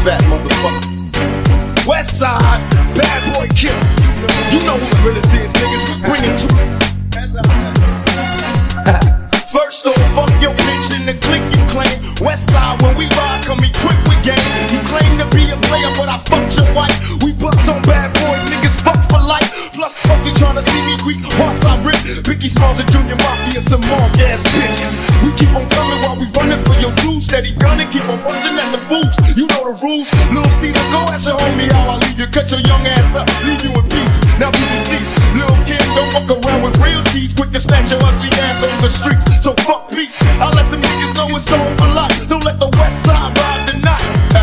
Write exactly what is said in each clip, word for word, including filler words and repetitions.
fat motherfucker. West Side, bad boy killers. You know who the realest is, niggas. We bring it to First off, fuck your bitch in the clique you claim. West Side, when we ride, come equipped with game. You claim to be a player, but I fucked your wife. We bust on bad boys, niggas fuck for life. Plus Puffy tryna see me weak, hearts I rip. Biggie Smalls and Junior Mafia, some more ass bitches. We keep on coming while we running for your dues. Steady gunning, keep on buzzing at the boots. You know the rules. Little Caesar, go ask your homie how I leave you. Cut your young ass up, leave you in peace. Now be deceased. Little kid, don't fuck around with real G's. Quick to snatch your ugly ass off the streets. So fuck peace. I let them niggas know it's on for life. Don't let the West Side ride the night.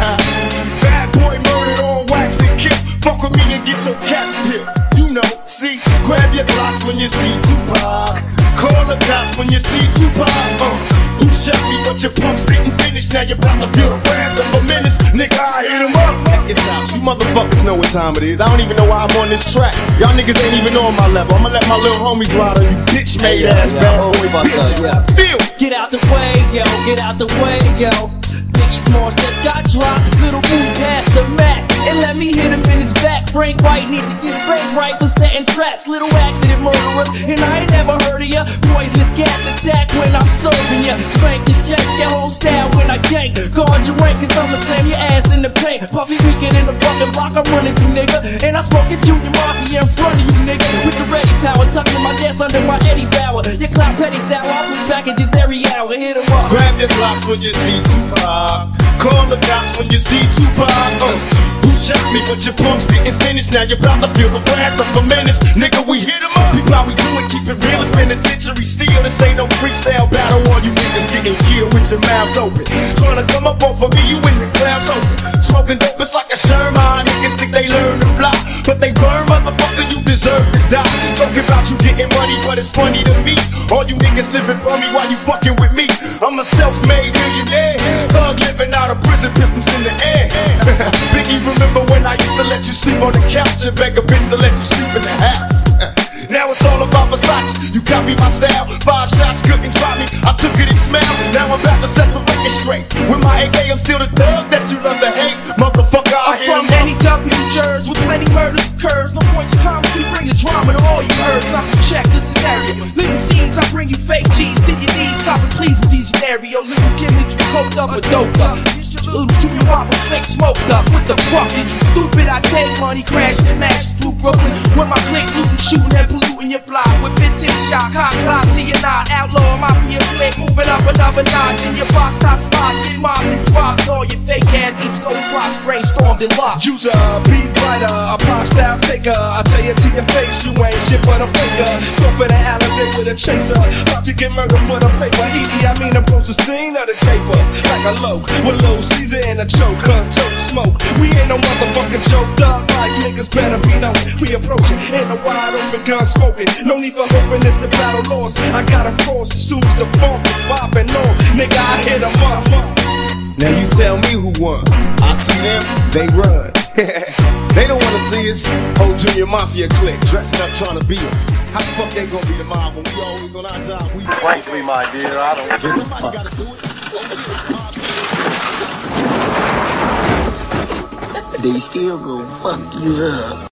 Bad boy murdered on wax and kill. Fuck with me and get your cats killed. You know, see, grab your Glocks when you see Tupac. Call the cops when you see Tupac. Uh, who shot me but your punks didn't finish. Now you're about to feel the wrath of a menace. Nigga, I hit him up. It's out. You motherfuckers know what time it is. I don't even know why I'm on this track. Y'all niggas ain't even on my level. I'ma let my little homies ride on you bitch made hey, ass yeah, bad boy bitches. Yeah. Feel. Get out the way, yo. Get out the way, yo. Biggie Smalls just got dropped. Little move past the Mac and let me hit him in his back. Frank White need to get spanked right for setting traps. Little accident murderer, and I ain't never heard of ya. Poisonous gas attack when I'm serving ya. Spank and shake your whole style when I gank. Guard your rank cause I'ma slam your ass in the paint. Puffy weekend in the fucking block, I'm running through, nigga. And I spoke it Junior Mafia in front of you, nigga. With the ready power, tucking my gas under my Eddie Bauer. Your clout petty sour, I put packages every hour. Hit him up. Grab your Glocks when you see Tupac. Call the cops when you see Tupac. Uh, who shot me but your punks didn't finish. Now you're about to feel the wrath of a menace. Nigga, we hit him up. People how we do it, keep it real. It's penitentiary steel. This ain't no freestyle battle. All you niggas getting killed with your mouths open. Trying to come up off of me, you in the clouds open. Smoking dope, it's like a Sherman. Niggas think they learn to fly, but they burn, motherfucker, you deserve to die. Talking about you getting money, but it's funny to me. All you niggas living for me while you fucking with me. I'm a self-made millionaire. Thug living out of prison, pistols in the air. Biggie, remember when I used to let you sleep on the couch and beg a bitch to let you sleep in the house? Now it's all about Versace. You copy my style. Five shots couldn't drop me. I took it and smiled. Now I'm about to set the record straight. With my A K, I'm still the thug that you love to hate. Motherfucker, I I'm from N E W, New Jersey, with plenty murders occurs. No points of comedy, bring the drama to all you heard. Not to check the scenario. Limousines, I bring you fake G's to your knees. Stop and please in these scenario. Little Kim, you coked up or doped up. Little Junior Whopper fake smoked up. What the fuck is you stupid? I take money, crashing and mashed through Brooklyn. When my clique looting, shooting and polluting your block. With fifteen shot, hot clock to your knot. Outlaw, mafia flick, moving up another notch. In your box top spots, get mobbed and dropped. All your fake ass East Coast props, brainstormed and locked. Use a beat writer, a pop style taker. I tell you to your face, you ain't shit but a faker. So for the Alizé with a chaser, about to get murdered for the paper. Edie, I mean approach the scene of the caper. Like a low, with low Caesar and a choke, gun tote smoke. We ain't no motherfucking joke, dog. Like niggas better be known. We approaching in a wide open gun smoking. No need for hoping it's the battle lost. I got a cross as soon as the funk is popping on. Nigga, I hit 'em up. Now you tell me who won. I see them, they run. They don't wanna see us. Whole Junior Mafia clique dressing up trying to beat us. How the fuck they gonna be the mob when we always on our job? We frankly, my dear, I don't give a fuck. Somebody gotta do it. They still go fuck you up.